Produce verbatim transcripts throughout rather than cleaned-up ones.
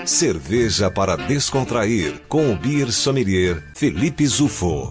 Cerveja para descontrair, com o Beer Sommelier Felipe Zufo.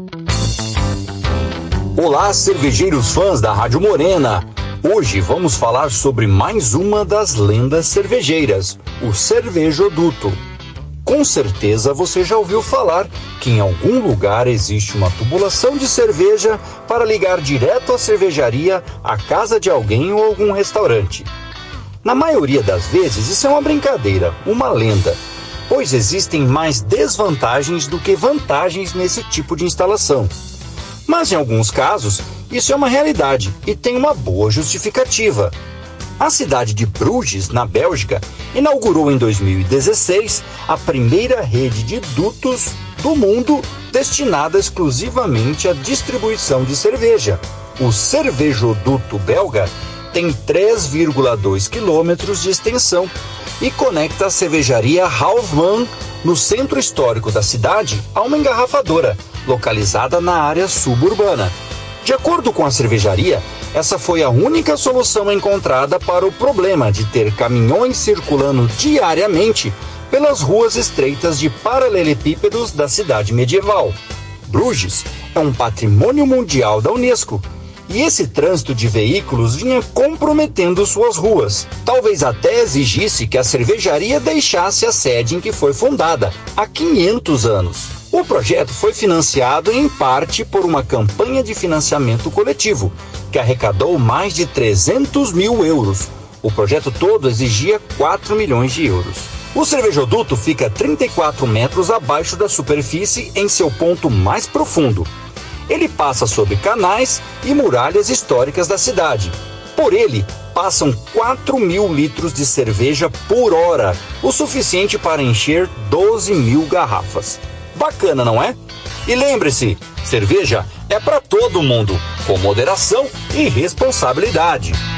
Olá, cervejeiros fãs da Rádio Morena. Hoje vamos falar sobre mais uma das lendas cervejeiras, o cervejoduto. Com certeza você já ouviu falar que em algum lugar existe uma tubulação de cerveja para ligar direto à cervejaria, à casa de alguém ou algum restaurante. Na maioria das vezes isso é uma brincadeira, uma lenda, pois existem mais desvantagens do que vantagens nesse tipo de instalação. Mas em alguns casos isso é uma realidade e tem uma boa justificativa. A cidade de Bruges, na Bélgica, inaugurou em dois mil e dezesseis a primeira rede de dutos do mundo destinada exclusivamente à distribuição de cerveja. O cervejoduto belga tem três vírgula dois quilômetros de extensão e conecta a cervejaria Halfman, no centro histórico da cidade, a uma engarrafadora, localizada na área suburbana. De acordo com a cervejaria, essa foi a única solução encontrada para o problema de ter caminhões circulando diariamente pelas ruas estreitas de paralelepípedos da cidade medieval. Bruges é um patrimônio mundial da Unesco, e esse trânsito de veículos vinha comprometendo suas ruas. Talvez até exigisse que a cervejaria deixasse a sede em que foi fundada, há quinhentos anos. O projeto foi financiado em parte por uma campanha de financiamento coletivo, que arrecadou mais de trezentos mil euros. O projeto todo exigia quatro milhões de euros. O cervejoduto fica a trinta e quatro metros abaixo da superfície em seu ponto mais profundo. Ele passa sobre canais e muralhas históricas da cidade. Por ele, passam quatro mil litros de cerveja por hora, o suficiente para encher doze mil garrafas. Bacana, não é? E lembre-se, cerveja é para todo mundo, com moderação e responsabilidade.